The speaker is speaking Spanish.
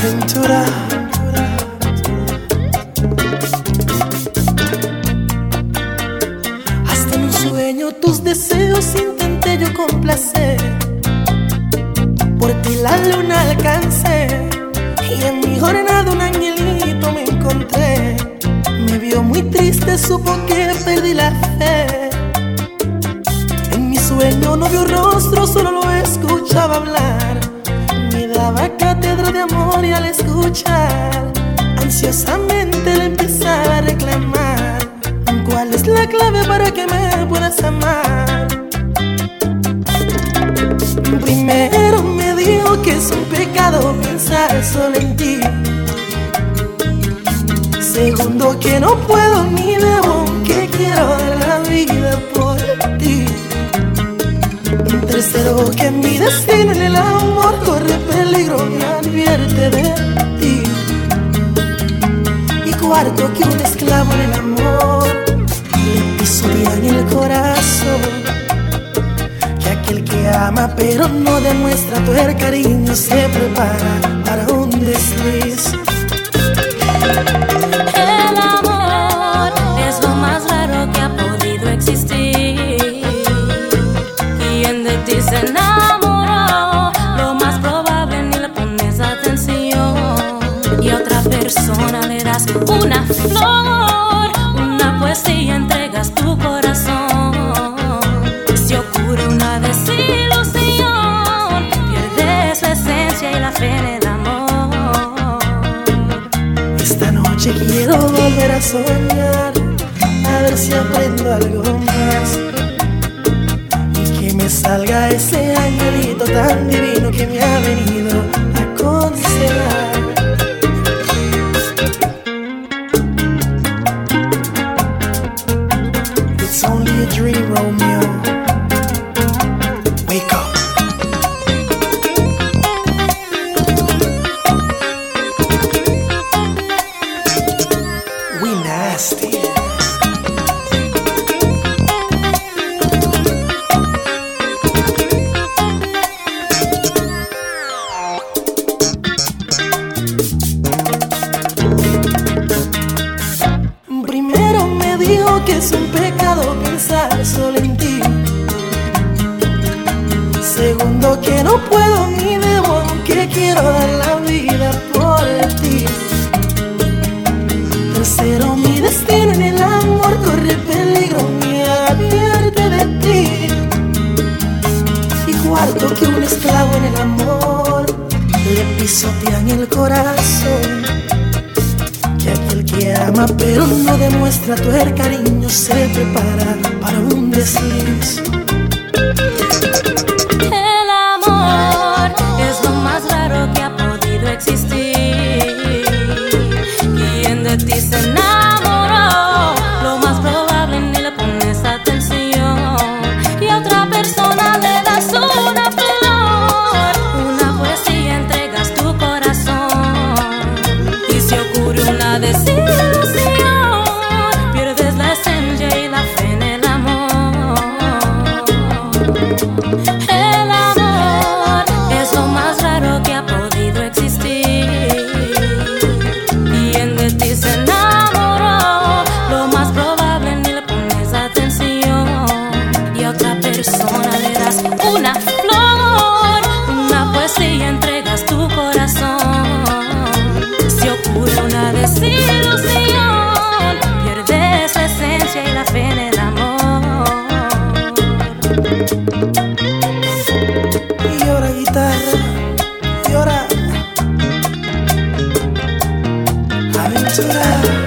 aventura. Hasta en un sueño tus deseos intenté yo complacer. Por ti la luna alcancé y en mi jornada un angelito me encontré. Me vio muy triste, supo que perdí la fe. En mi sueño no vio rostro, solo lo escuchaba hablar. Me daba cátedra de amor y al escuchar ansiosamente le empezaba a reclamar: ¿cuál es la clave para que me puedas amar? Primero me dijo que es un pecado pensar solo en ti. Segundo, que no puedo ni debo, que quiero dar la vida por ti. Tercero, que mi destino en el amor corre peligro, me advierte de ti. Y cuarto, que un esclavo en el amor le pisotea en el corazón. Que aquel que ama pero no demuestra tu cariño se prepara para un desliz. El amor es lo más raro que ha podido existir. Quien de ti se enamoró, lo más probable ni le pones atención. Y a otra persona le das una flor, una poesía, entregas tu corazón. Si ocurre una desilusión, pierdes la esencia y la fe en el amor. Esta noche quiero volver a soñar, a ver si aprendo algo más. Y que me salga ese angelito tan divino que me ha venido a aconsejar. It's only a dream, Romeo. Wake up. We nasty. Primero me dijo que es un pecado pensar solo en ti. Segundo, que no puedo ni debo, que quiero dar la vida por ti. Tercero, mi destino en el amor corre peligro, me advierte de ti. Y cuarto, que un esclavo en el amor le pisotea en el corazón. Que aquel que ama pero no demuestra tu cariño se prepara para un desliz. El amor es lo más raro que ha podido existir. Quien de ti se enamoró, lo más probable ni le pones atención. Y a otra persona le das una flor, una poesía, entregas tu corazón. Y si ocurre una desilusión, pierdes la esencia y la fe en el amor. El amor es lo más raro que ha podido existir. Quien de ti se enamoró, lo más probable ni le pones atención. Y a otra persona le das una flor, una poesía, entregas tu corazón. Si ocurre una desilusión, pierdes la esencia y la fe en el amor. Y ahora guitarra, y ahora aventura.